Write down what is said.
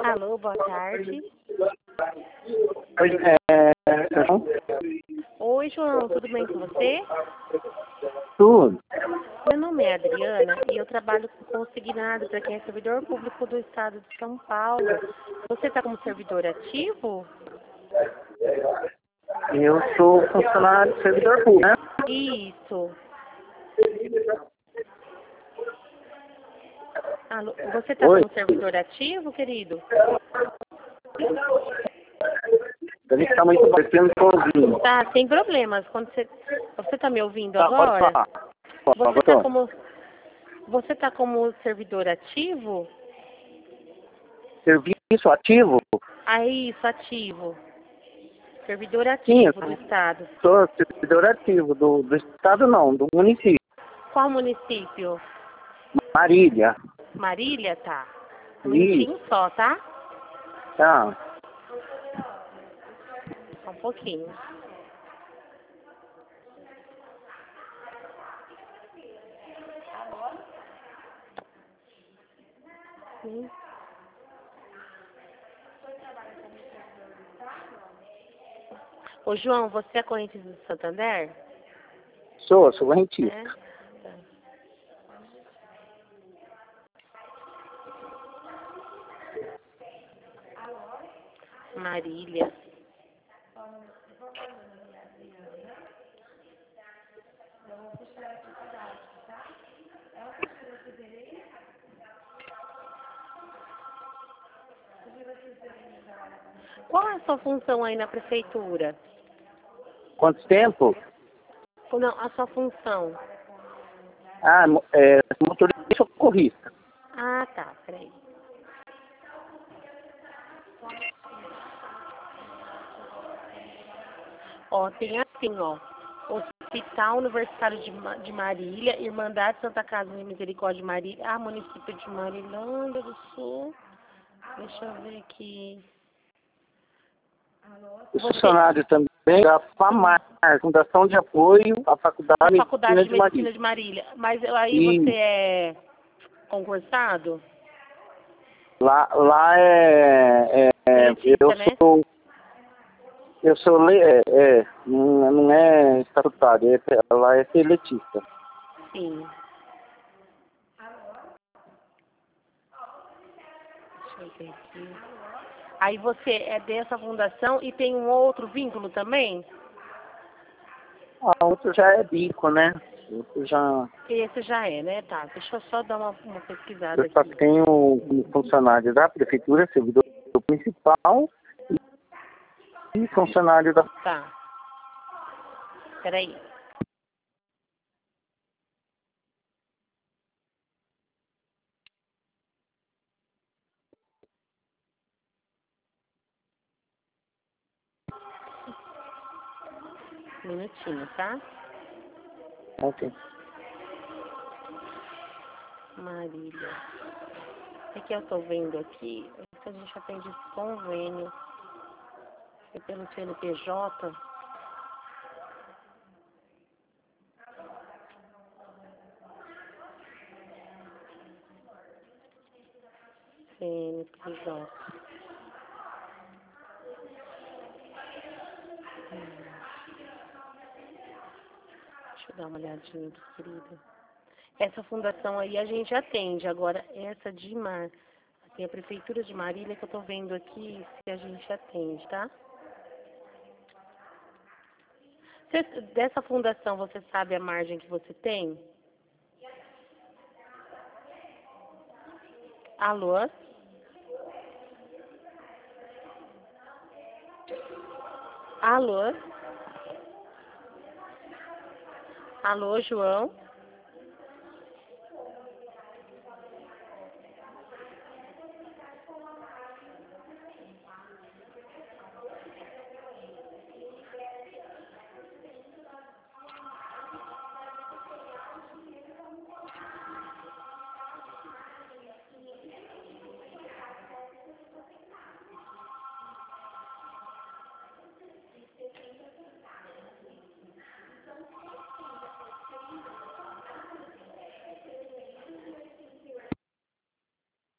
Alô, boa tarde. Pois João? Oi, João, tudo bem com você? Tudo. Meu nome é Adriana e eu trabalho com consignado para quem é servidor público do estado de São Paulo. Você está como servidor ativo? Eu sou funcionário do servidor público, né? Isso. Alô, você está Oi. como servidor ativo, querido? Deve estar muito baixo, eu não estou ouvindo. Tá, sem problemas. Quando você está me ouvindo Tá, pode agora? falar. Você tá como servidor ativo? Serviço ativo? Ah, isso, ativo. Servidor Sim, eu ativo do estado. sou servidor ativo do estado não, do município. Qual município? Marília. Marília, tá. Um Isso. minutinho só, tá? Tá. Só um pouquinho. Sim. Ô, João, você é correntista do Santander? Sou rentista. É? Tá. Marília. Qual é a sua função aí na prefeitura? Quanto tempo? Ou não, a sua função. Ah, motorista socorrista. Ah, tá, peraí. Ó, tem assim, ó. Hospital Universitário de Marília, Irmandade Santa Casa de Misericórdia de Marília, município de Marilândia do Sul. Deixa eu ver aqui. Os funcionários também da FAMAR, Fundação de Apoio à Faculdade Da Faculdade de de Marília. Medicina de Marília. Mas aí E você é concursado? lá Elitista, né? eu sou não é estatutário, lá é seletista. Sim. Deixa eu ver aqui. Aí você é dessa fundação e tem um outro vínculo também? A outra já é bico, né? Outro já, Esse já é, né? Tá, deixa eu só dar uma pesquisada eu só aqui. tenho como funcionário da prefeitura, servidor principal e funcionário da... Tá, peraí. Um minutinho, tá? Ok. Marília. É que eu tô vendo aqui, que a gente atende esse convênio. É pelo CNPJ. CNPJ. Deixa eu dar uma olhadinha aqui, querida. Essa fundação aí a gente atende. Agora, essa de tem a Prefeitura de Marília que eu tô vendo aqui se a gente atende, tá? Dessa fundação, você sabe a margem que você tem? Alô? Alô? Alô, João?